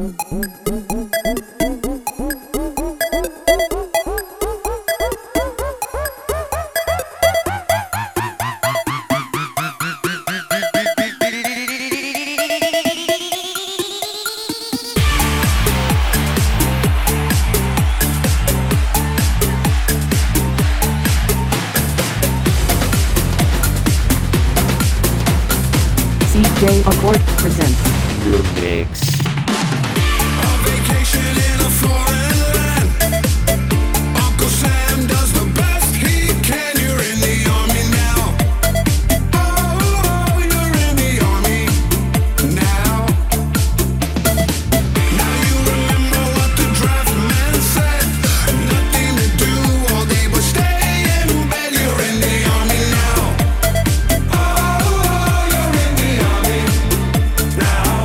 CJ Accord presents Your Mix. A vacation in a foreign land. Uncle Sam does the best he can. You're in the army now. Oh, you're in the army now. Now you remember what the draft man said. Nothing to do all day but stay in bed. You're in the army now. Oh, you're in the army now.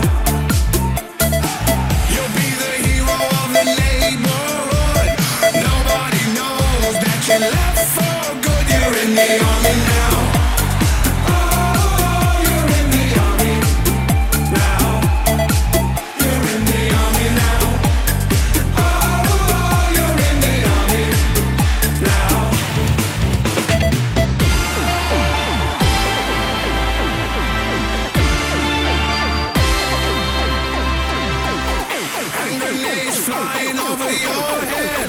You'll be the hero of the neighborhood. Nobody knows that you left for good. You're in the army now. Oh, you're in the army now. You're in the army now. Oh, you're in the army now. And grenades flying over your head.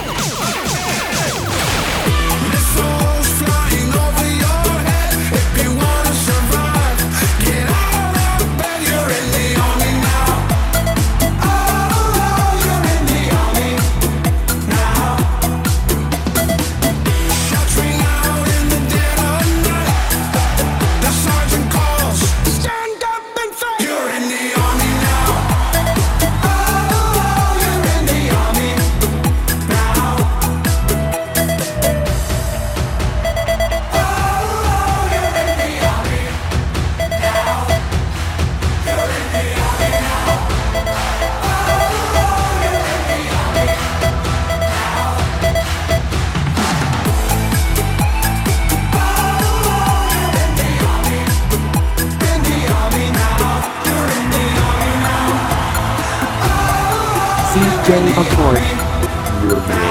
Missiles flying over your head. If you wanna survive, get out of bed. You're in the army now. Oh, you're in the army now. Shots ring out in the dead of night. The sergeant calls, stand up and fight. You're in the army now. Oh, you're in the army now. Oh, you're in the army now. You're in the army now. Oh, you're in the army now. Oh, you're in the army. In the army now. You're in the army now. CJ Accord. Your Mix.